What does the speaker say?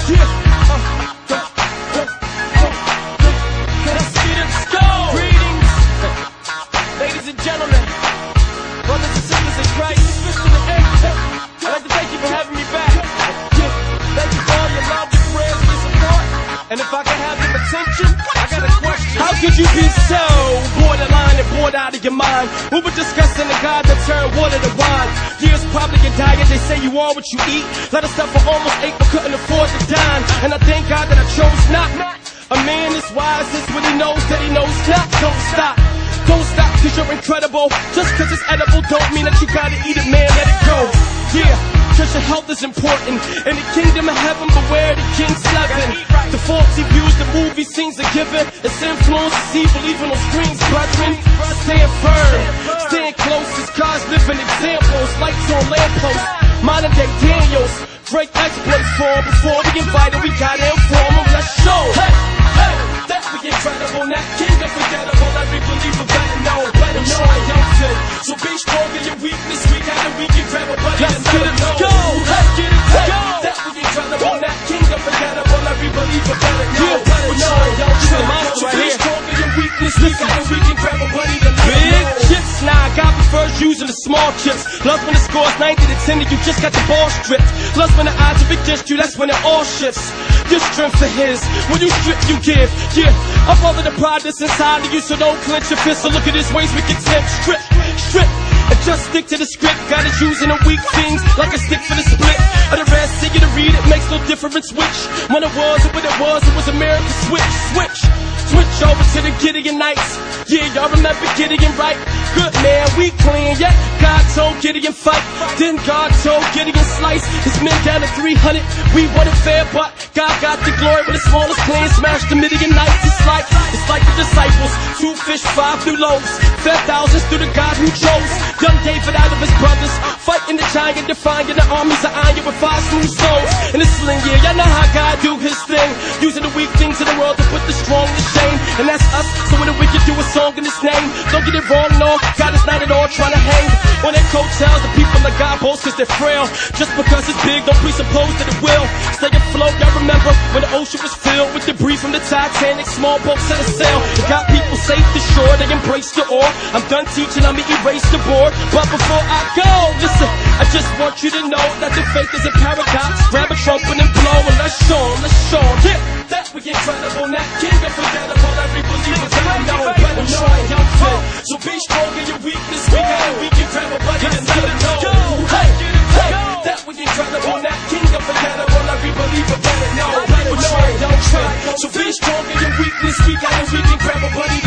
Let's go. Greetings, ladies and gentlemen, brothers and sisters in Christ. I'd like to thank you for having me back. Thank you for all your love, your prayers, your support. And if I can have your attention, I got a question. How could you be so borderline and bored out of your mind? We were discussing the God that turned water to wine. Years probably your diet, they say you are what you eat. Let us stop for almost 8 but couldn't afford to dine. And I thank God that I chose not. A man is wise is when he knows that he knows not. Don't stop. Don't stop cause you're incredible. Just cause it's edible don't mean that you gotta eat it, man, let it go. Yeah, cause your health is important. In the kingdom of heaven, beware the king's loving. The faulty views, the movie scenes are given. It's influence to see, believing on screens, brethren. Stand firm, stand close as God's living examples. Lights on lampposts, modern day Daniels. Great exploits for him. Before we invite him, we gotta inform him. Let's show. Hey, hey, that we incredible. That king unforgettable. Every believer better know I am fit. So be strong in your weakness. We got a weak incredible. Let's get it, go. Let's get it, go. That we incredible. That king unforgettable. Every believer better know I am fit. So be strong in your weakness. We got a weak incredible. Big chips. Nah, I got me first using the small chips. Love when the score's 90 to 10 and you just got the ball stripped. Love when the odds are against you, that's when it all shifts. Your strength for his, when you strip you give. Yeah, I'm all of the pride that's inside of you, so don't clench your fist. So look at this ways we can tempt. Strip, strip, and just stick to the script. Got us using the weak things like a stick for the split. Or the rest, see you to read, it makes no difference which. When it was and when it was America. Switch over to the Gideonites. Yeah, y'all remember Gideon, right? Good man, we clean, yeah. God told Gideon fight, then God told Gideon slice his men down to 300. We wanted fair, but God got the glory with the smallest clan. Smashed the Midianites. It's like the disciples, 2 fish, 5 new loaves, fed thousands through the God who chose. Young David out of his brothers, fighting the giant, defying the armies of iron with 5 smooth stones. In the sling, yeah, y'all know how God do his thing, using the weak things in the world to put the strong to shame. And that's us, so when the wicked do a song in his name, don't get it wrong, no, God is not at all trying to hang on their coattails. The people of God boast cause they're frail. Just because it's big, don't presuppose that it will stay afloat. Y'all remember when the ocean was filled with debris from the Titanic, small boats set a sail. It got people safe to shore, they embraced the oar. I'm done teaching, I'ma erase the board. But before I go, listen, I just want you to know that the faith is a paradox. Grab a trumpet and blow and let's show 'em. Yeah, that we incredible, that king unforgettable. Every believer better know I am fit. So be strong in your weakness. We got a weak incredible, but let's let it go. Hey, hey, that we incredible, that king unforgettable. Every believer better know I am fit. So be strong in your weakness. We got a weak incredible, but